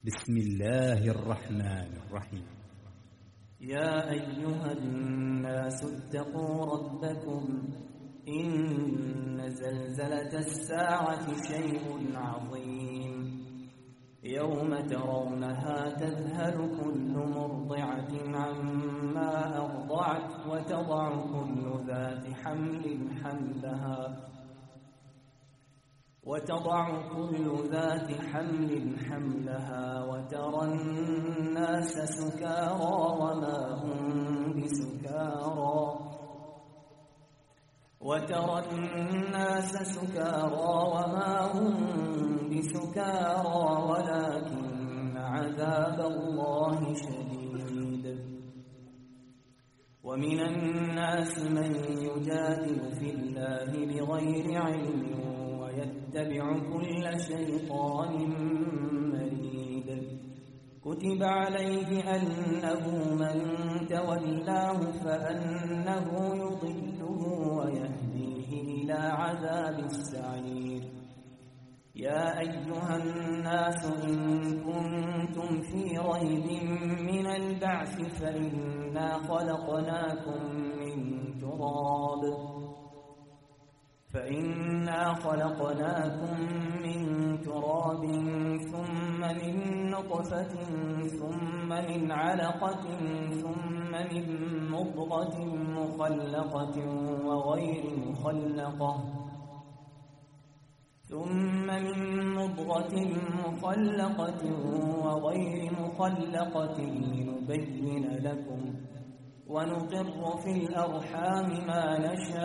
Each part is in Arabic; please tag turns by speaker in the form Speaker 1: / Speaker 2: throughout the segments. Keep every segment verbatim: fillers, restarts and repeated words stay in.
Speaker 1: بسم الله الرحمن الرحيم.
Speaker 2: يا أيها الناس اتقوا ربكم إن زلزلة الساعة شيء عظيم يوم ترونها تذهل كل مرضعة عما أرضعت وتضع كل ذات حمل حملها وتضع كل ذات حمل حملها وترى الناس سكارى وما هم بسكارى وترى الناس سكارى وما هم بسكارى ولكن عذاب الله شديد. ومن الناس من يجادل في الله بغير علم ويتبع كل شيطان مريد. كتب عليه أنه من تولاه فأنه يضله ويهديه إلى عذاب السعير. يا أيها الناس إن كنتم في ريب من البعث فإنا خلقناكم من تراب فإنا خلقناكم من تراب ثم من نطفة ثم من علقة ثم من مضغة مخلقة وغير مخلقة ثم من مضغة مخلقة وغير مخلقة لنبين لكم ونقر في الأرحام ما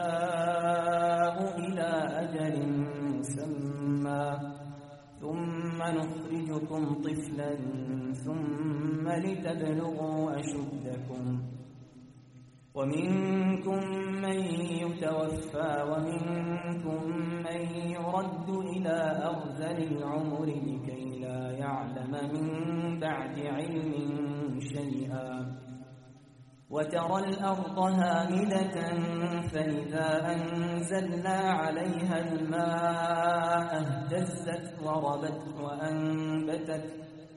Speaker 2: نشاء إلى أجل مسمى ثم نخرجكم طفلا ثم لتبلغوا أشدكم ومنكم من يتوفى ومنكم من يرد إلى أرذل العمر لكي لا يعلم من بعد علم شيئا. وترى الأرض هامدة فإذا أنزلنا عليها الماء اهتزت وربت وأنبتت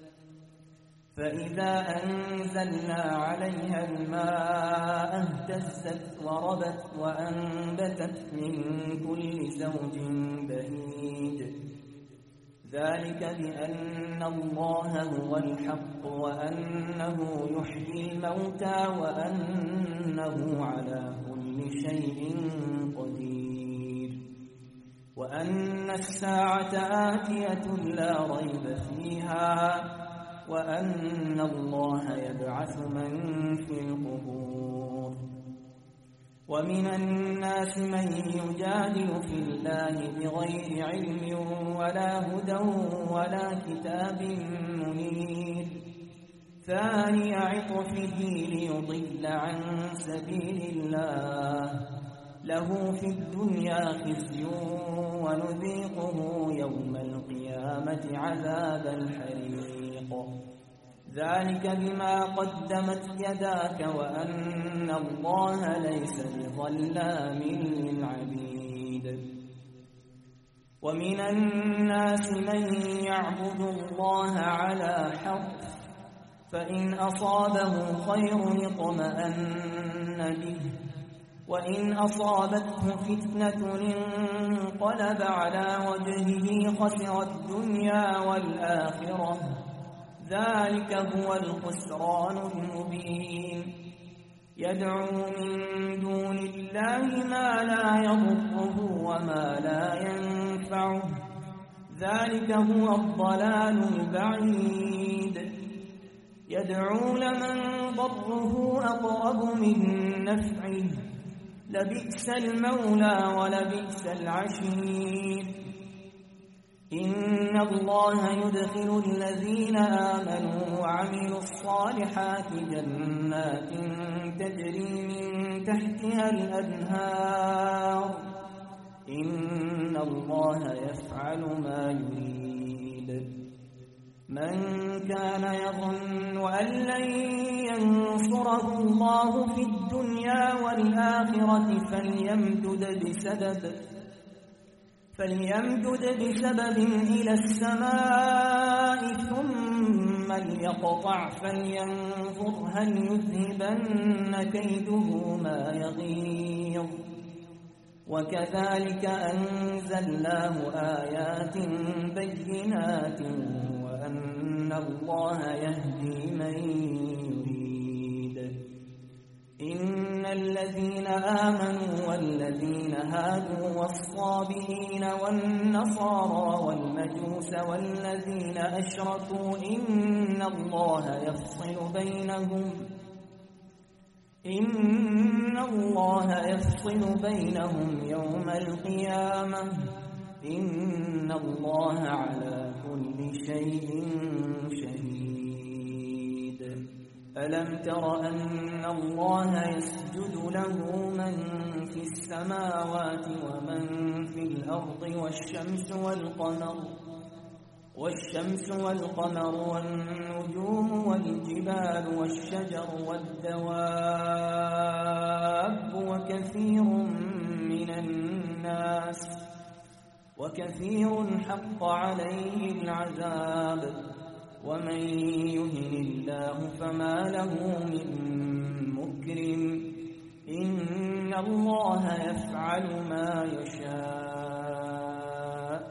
Speaker 2: فإذا أنزلنا عليها الماء اهتزت وربت وأنبتت من كل زوج بهيج. ذلك بأن الله هو الحق وأنه يحيي الموتى وأنه على كل شيء قدير وأن الساعة آتية لا ريب فيها وأن الله يبعث من في القبور. ومن الناس من يجادل في الله بغير علم ولا هدى ولا كتاب منير. ثاني عطفه ليضل عن سبيل الله له في الدنيا خزي ونذيقه يوم القيامة عذاب الحريق. ذلك بما قدمت يداك وأن الله ليس بظلام للعبيد. ومن الناس من يعبد الله على حرف فإن أصابه خير اطمأن به وإن أصابته فتنة انقلب على وجهه خسر الدنيا والآخرة. ذلك هو الخسران المبين. يدعو من دون الله ما لا يضره وما لا ينفعه. ذلك هو الضلال البعيد. يدعو لمن ضره أقرب من نفعه لبئس المولى ولبئس العشير. إن الله يدخل الذين آمنوا وعملوا الصالحات جنات تجري من تحتها الأنهار. إن الله يفعل ما يريد. من كان يظن أن لن ينصره الله في الدنيا والآخرة فليمدد بسبب فليمدد بسبب إلى السماء ثم ثم ليقطع فلينظر هل يذهبن كيده ما يغيظ وكذلك أنزلناه آيات بينات وأن الله يهدي من يريد. إن الذين آمنوا والذين هادوا والصابئين والنصارى والمجوس والذين أشركوا إن الله يفصل بينهم إن الله يفصل بينهم يوم القيامة إن الله على كل شيء شهيد. ألم تر أن الله يسجد له من في السماوات ومن في الأرض والشمس والقمر والشمس والقمر والنجوم والجبال والشجر والدواب وكثير من الناس وكثير حق عليه العذاب ومن يهن الله فما له من مكرم إن الله يفعل ما يشاء.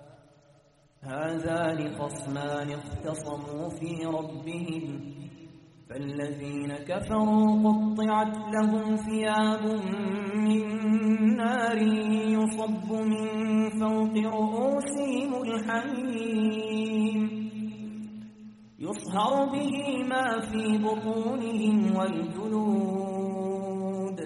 Speaker 2: هذان خصمان اختصموا في ربهم فالذين كفروا قطعت لهم ثياب من نار يصب من فوق رؤوسهم الحميم يصهر به ما في بطونهم والجلود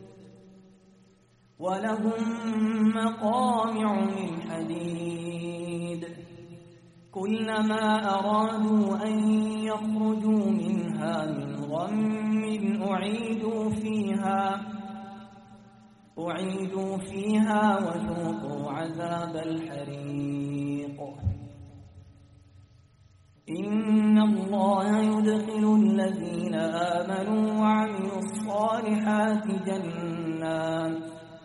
Speaker 2: ولهم مقامع من حديد كلما أرادوا أن يخرجوا منها من غم أعيدوا فيها أعيدوا فيها وذوقوا عذاب الحريق. إن الله يدخل الذين آمنوا وعملوا الصالحات جنات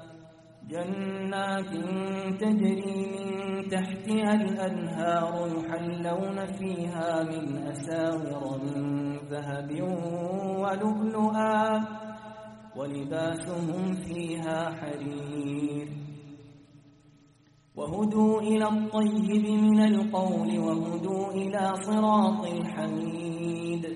Speaker 2: جنات تجري من تحتها الأنهار يحلون فيها من أساور من ذهب ولؤلؤا ولباسهم فيها حرير وهدوا إلى الطيب من القول وهدوا إلى صراط الحميد.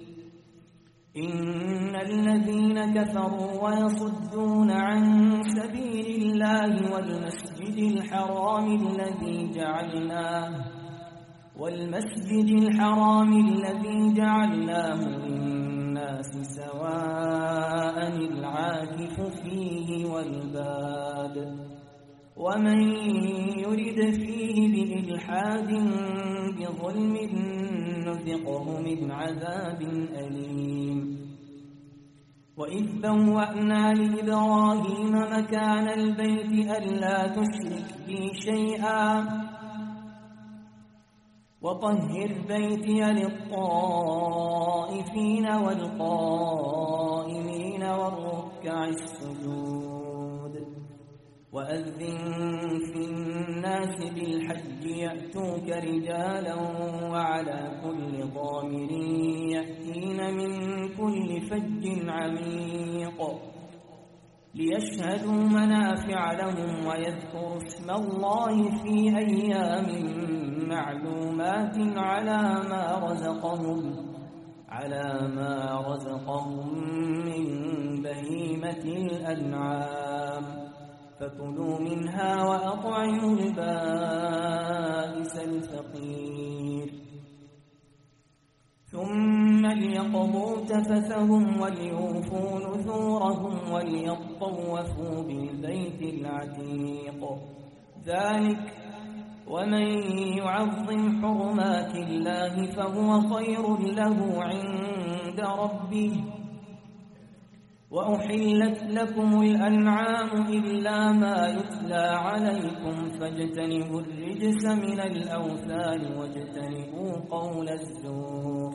Speaker 2: إن الذين كفروا ويصدون عن سبيل الله والمسجد الحرام الذي جعلناه والمسجد الحرام الذي جعلناه للناس سواء العاكف فيه والباد ومن يرد فيه بإلحاد بظلم نذقه من عذاب أليم. وإذ بوأنا لإبراهيم مكان البيت ألا تشرك بي شيئا وطهر بيتي للطائفين والقائمين والركع السجود. وأذن في الناس بالحج يأتوك رجالا وعلى كل ضامر يأتين من كل فج عميق ليشهدوا منافع لهم ويذكروا اسم الله في أيام معلومات على ما رزقهم على ما رزقهم من بهيمة الأنعام فكلوا منها وأطعموا البائس الفقير ثم ليقضوا تفثهم وليوفوا نذورهم وليطوفوا بالبيت العتيق. ذلك ومن يعظم حرمات الله فهو خير له عند ربه. وأحلت لكم الأنعام إلا ما يتلى عليكم فاجتنبوا الرجس من الأوثان واجتنبوا قول الزور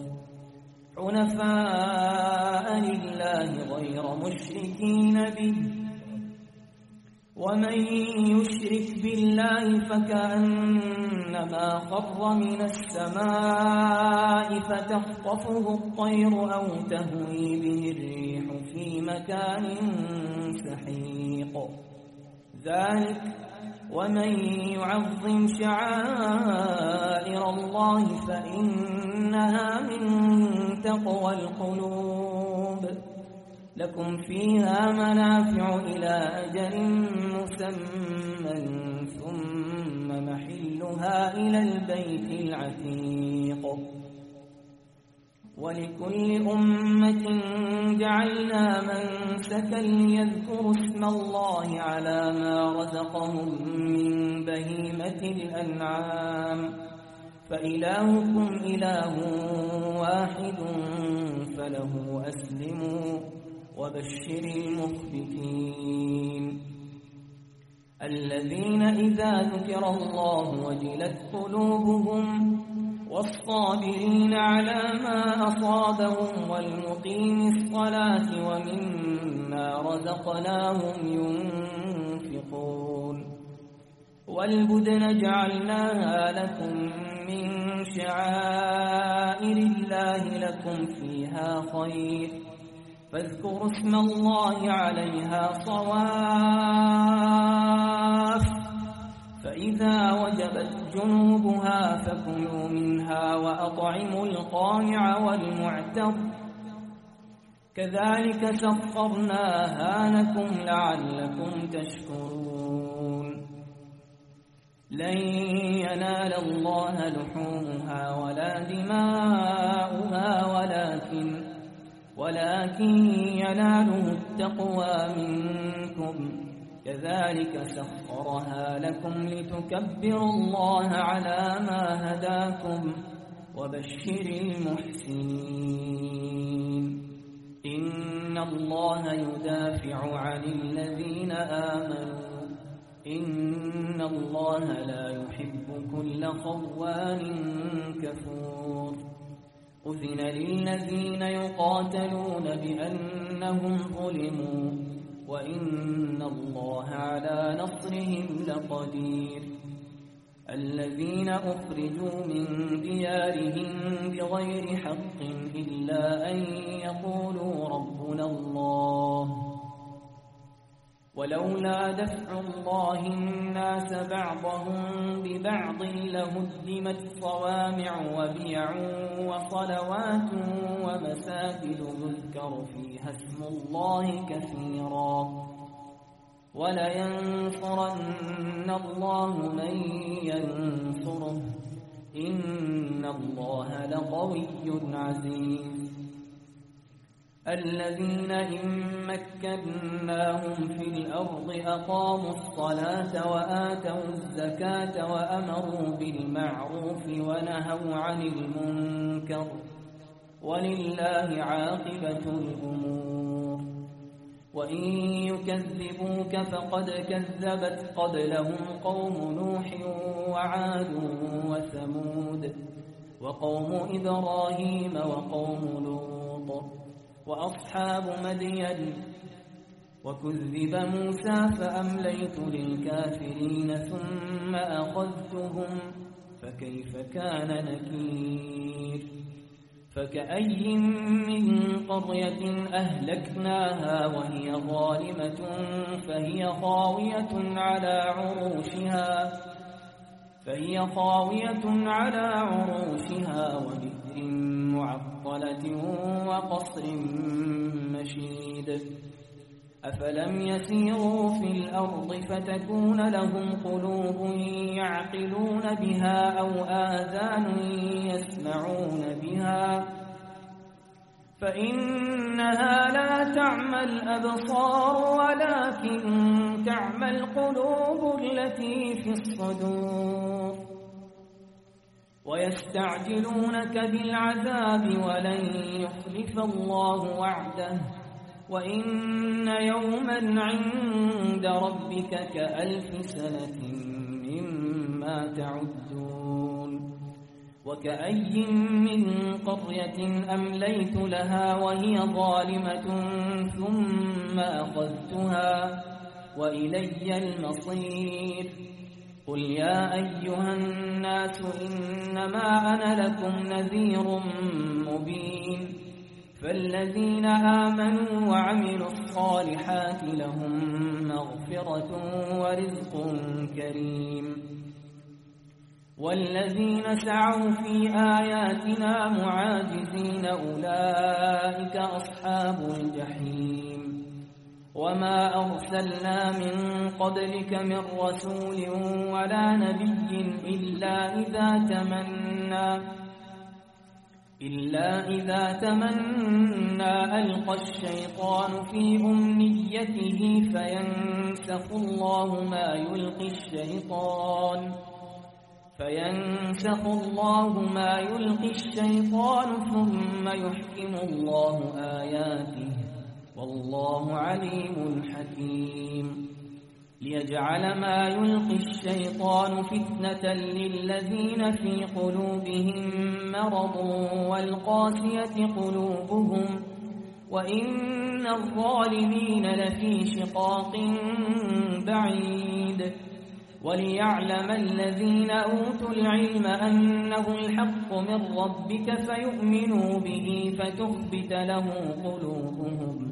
Speaker 2: حنفاء لله غير مشركين به ومن يشرك بالله فكأنما خر من السماء فتخطفه الطير أو تهوي به الريح في مكان سحيق ذلك ومن يعظم شعائر الله فإنها من تقوى القلوب لكم فيها منافع إلى أجل مسمى ثم محلها إلى البيت العتيق ولكل أمة جعلنا منسكا ليذكروا اسم الله على ما رزقهم من بهيمة الأنعام فإلهكم إله واحد فله أسلموا وبشر المخبتين الذين إذا ذكر الله وجلت قلوبهم والصابرين على ما أصابهم والمقيم الصلاة ومما رزقناهم ينفقون والبدن جعلناها لكم من شعائر الله لكم فيها خير فاذكروا اسم الله عليها صواف فإذا وجبت جنوبها فكلوا منها وأطعموا القانع والمعتر كذلك سخرناها لكم لعلكم تشكرون لن ينال الله لحومها ولا دماؤها ولكن ولكن يناله التقوى منكم كذلك سخرها لكم لتكبروا الله على ما هداكم وبشر المحسنين إن الله يدافع عن الذين آمنوا إن الله لا يحب كل خوان كفور أذن للذين يقاتلون بأنهم ظلموا وإن الله على نصرهم لقدير الذين أخرجوا من ديارهم بغير حق إلا أن يقولوا ربنا الله ولولا دفع الله الناس بعضهم ببعض لهدمت صوامع وبيع وصلوات ومساجد يذكر فيها اسم الله كثيرا ولينصرن الله من ينصره إن الله لقوي عزيز الذين إن مكناهم في الأرض أقاموا الصلاة وآتوا الزكاة وأمروا بالمعروف ونهوا عن المنكر ولله عاقبة الأمور وإن يكذبوك فقد كذبت قبلهم قوم نوح وعاد وثمود وقوم إبراهيم وقوم لوط وأصحاب مدين وكذب موسى فأمليت للكافرين ثم أخذتهم فكيف كان نكير فكأي من قرية أهلكناها وهي ظالمة فهي خاوية على عروشها فهي خاوية على عروشها وبئر معطلة وقصر مشيد أفلم يسيروا في الأرض فتكون لهم قلوب يعقلون بها أو آذان يسمعون بها فإنها لا تعمى الأبصار ولكن تعمى القلوب التي في الصدور ويستعجلونك بالعذاب ولن يخلف الله وعده وإن يوما عند ربك كألف سنة مما تعدون وكأي من قرية أمليت لها وهي ظالمة ثم أخذتها وإلي المصير. قل يا أيها الناس إنما أنا لكم نذير مبين. فالذين آمنوا وعملوا الصالحات لهم مغفرة ورزق كريم. والذين سعوا في آياتنا معاجزين أولئك أصحاب الجحيم. وما أرسلنا من قبلك من رسول ولا نبي إلا إذا تمنى إلا إذا تمنى ألقى الشيطان في أمنيته فينسخ الله ما يلقي الشيطان فينسخ الله ما يلقي الشيطان ثم يحكم الله آياته والله عليم حكيم. ليجعل ما يلقي الشيطان فتنة للذين في قلوبهم مرض والقاسية قلوبهم وإن الظالمين لفي شقاق بعيد. وليعلم الذين أوتوا العلم أنه الحق من ربك فيؤمنوا به فتخبت له قلوبهم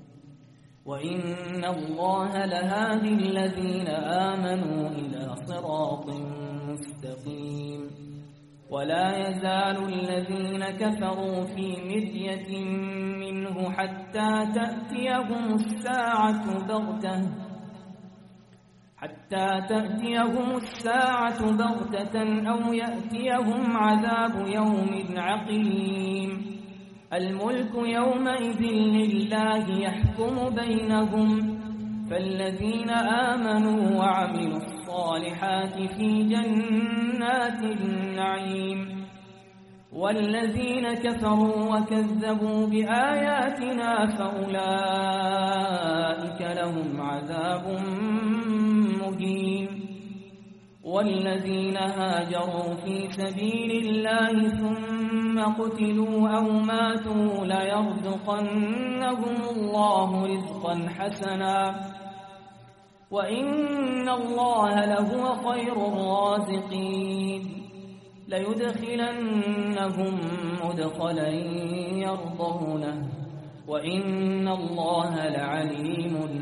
Speaker 2: وإن الله لهادي الذين آمنوا إلى صراط مستقيم. ولا يزال الذين كفروا في مرية منه حتى تأتيهم الساعة بغتة حتى تأتيهم الساعة بغتة أو يأتيهم عذاب يوم عقيم. الملك يومئذ لله يحكم بينهم. فالذين آمنوا وعملوا الصالحات في جنات النعيم. والذين كفروا وكذبوا بآياتنا فأولئك لهم عذاب مهين. والذين هاجروا في سبيل الله ثم قتلوا أو ماتوا ليرزقنهم الله رزقا حسنا وإن الله لهو خير الرازقين. ليدخلنهم مدخلا يرضونه وإن الله لعليم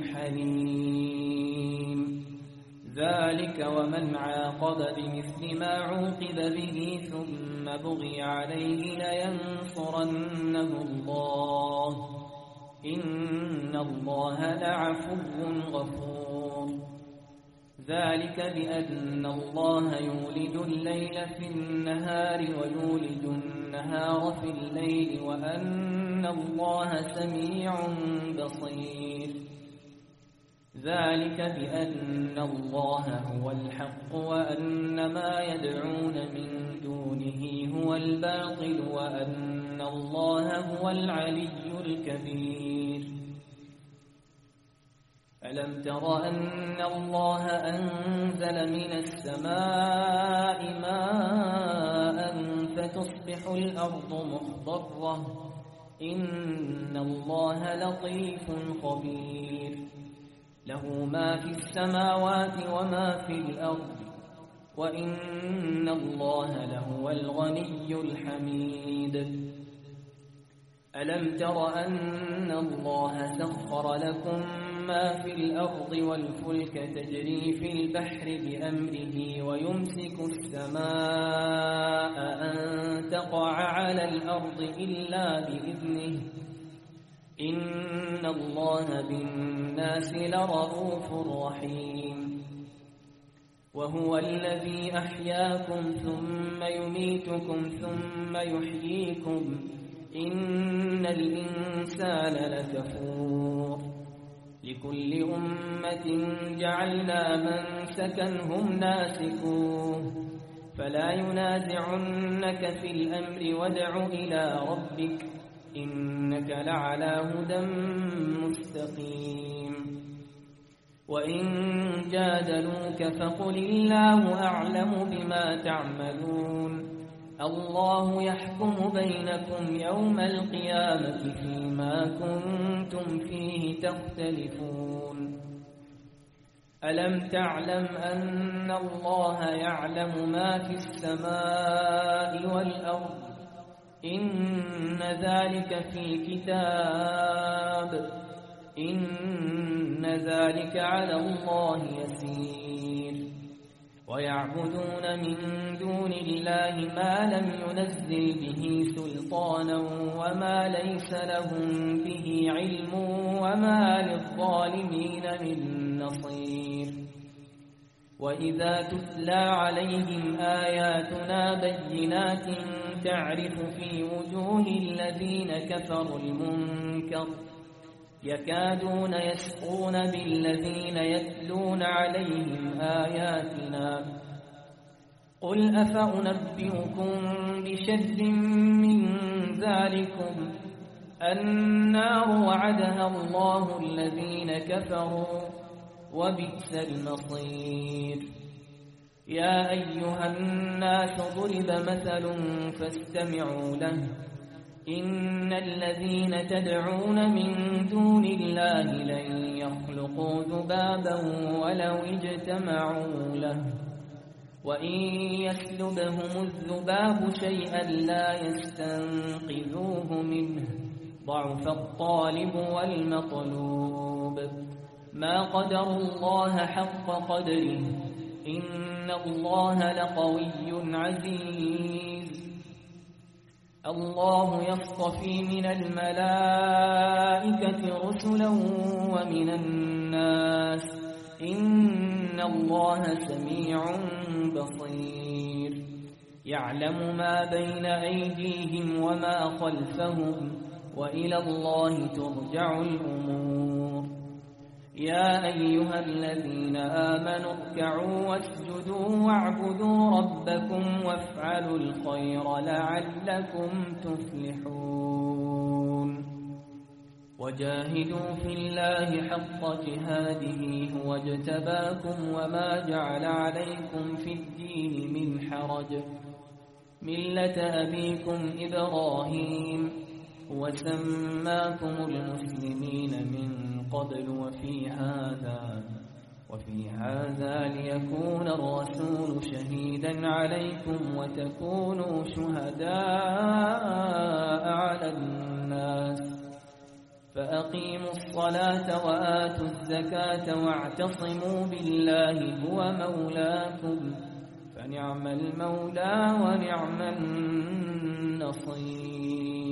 Speaker 2: حليم. ذلك ومن عاقب بمثل ما عوقب به ثم بغي عليه لينصرنه الله إن الله لعفو غفور. ذلك بأن الله يولج الليل في النهار ويولج النهار في الليل وأن الله سميع بصير. ذلك بأن الله هو الحق وأن ما يدعون من دونه هو الباطل وأن الله هو العلي الكبير. ألم تر أن الله أنزل من السماء ماء فتصبح الأرض مخضرة إن الله لطيف خبير. له ما في السماوات وما في الأرض وإن الله لهو الغني الحميد. ألم تر أن الله سخر لكم ما في الأرض والفلك تجري في البحر بأمره ويمسك السماء أن تقع على الأرض إلا بإذنه إن الله بالناس لرؤوف رحيم. وهو الذي أحياكم ثم يميتكم ثم يحييكم إن الإنسان لكفور. لكل أمة جعلنا منسكا هم ناسكوه فلا ينازعنك في الأمر وادع إلى ربك إنك لعلى هدى مستقيم. وإن جادلوك فقل الله أعلم بما تعملون الله يحكم بينكم يوم القيامة فيما كنتم فيه تختلفون. ألم تعلم أن الله يعلم ما في السماء والأرض إن ذلك في كتاب إن ذلك على الله يسير ويعبدون من دون الله ما لم ينزل به سلطانا وما ليس لهم به علم وما للظالمين من نصير وإذا تتلى عليهم آياتنا بينات تعرف في وجوه الذين كفروا المنكر يكادون يسقون بالذين يتلون عليهم آياتنا قل أفأنبئكم بشر من ذلكم النار وعدها الله الذين كفروا وبئس المصير يا أيها الناس ضرب مثل فاستمعوا له إن الذين تدعون من دون الله لن يخلقوا ذبابا ولو اجتمعوا له وإن يسلبهم الذباب شيئا لا يستنقذوه منه ضعف الطالب والمطلوب ما قدروا الله حق قدره إن الله لقوي عزيز الله يصطفي من الملائكة رسلا ومن الناس إن الله سميع بصير يعلم ما بين أيديهم وما خلفهم وإلى الله ترجع الأمور يا أيها الذين آمنوا اركعوا واسجدوا واعبدوا ربكم وافعلوا الخير لعلكم تفلحون وجاهدوا في الله حق جهاده هو اجتباكم وما جعل عليكم في الدين من حرج ملة أبيكم إبراهيم وسماكم المسلمين من قبل وفي هذا وفي هذا ليكون الرسول شهيدا عليكم وتكونوا شهداء على الناس فأقيموا الصلاة وآتوا الزكاة واعتصموا بالله هو مولاكم فنعم المولى ونعم النصير